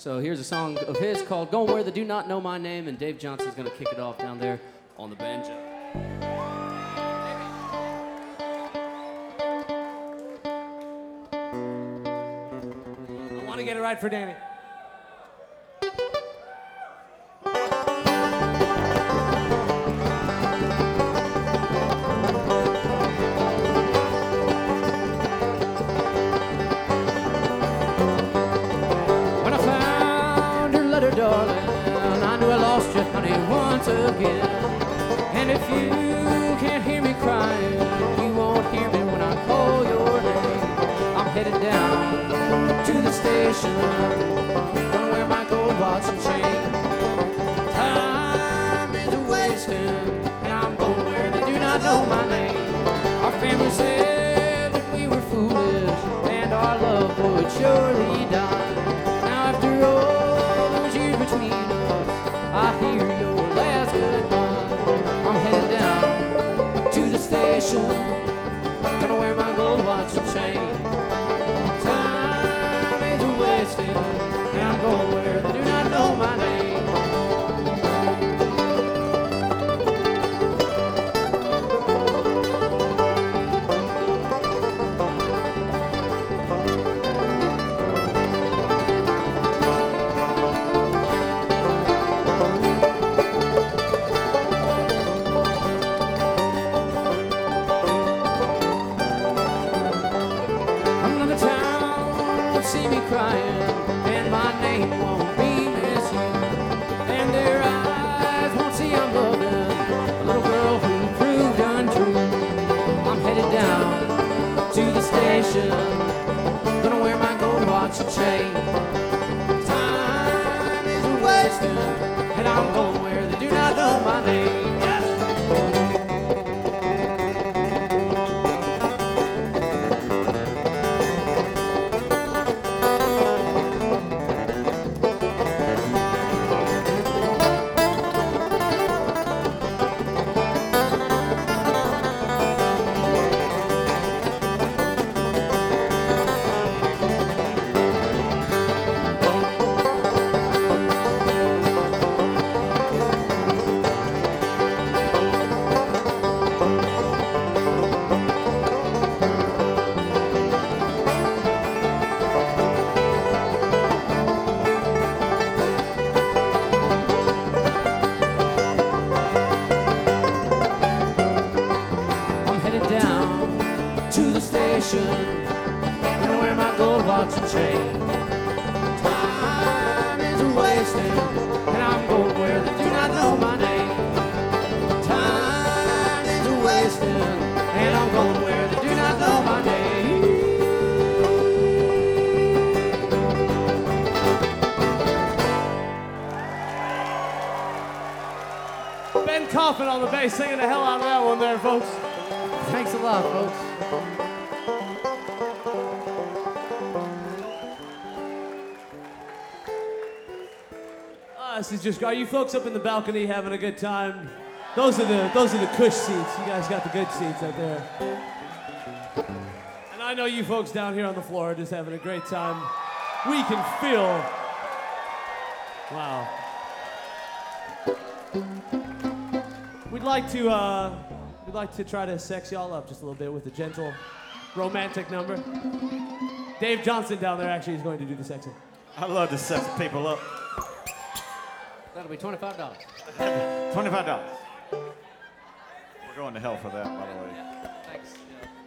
So here's a song of his called Going Where They Do Not Know My Name, and Dave Johnson's going to kick it off down there on the banjo. I want to get it right for Danny. Darling, I knew I lost you, honey, once again. And if you can't hear me crying, you won't hear me when I call your name. I'm headed down to the station, gonna wear my gold watch and chain. Time is wasting, and I'm going where they do not know my name. Our family said that we were foolish, and our love would surely die. Now after all between us, I hear your last goodbye. I'm headed down to the station, gonna wear my gold watch and chain. Time is wasting, and I'm going where they do not know my name. See me crying, and my name won't be misused, and their eyes won't see I'm loving a little girl who proved untrue. I'm headed down to the station, gonna wear my gold watch and chain. Time is wasting, and I'm going where they do not know my name. Gonna wear my gold watch and chain. Time is wasting, and I'm going where they do not know my name. Time is wasting, and I'm going where they do not know my name. Ben Coffin on the bass, singing the hell out of that one there, folks. Thanks a lot, folks. This is just, are you folks up in the balcony having a good time? Those are the cush seats. You guys got the good seats out there. And I know you folks down here on the floor are just having a great time. We can feel. Wow. We'd like to try to sex y'all up just a little bit with a gentle, romantic number. Dave Johnson down there actually is going to do the sexing. I love to sex people up. That'll be $25. $25. We're going to hell for that, by the way. Yeah, thanks. Yeah.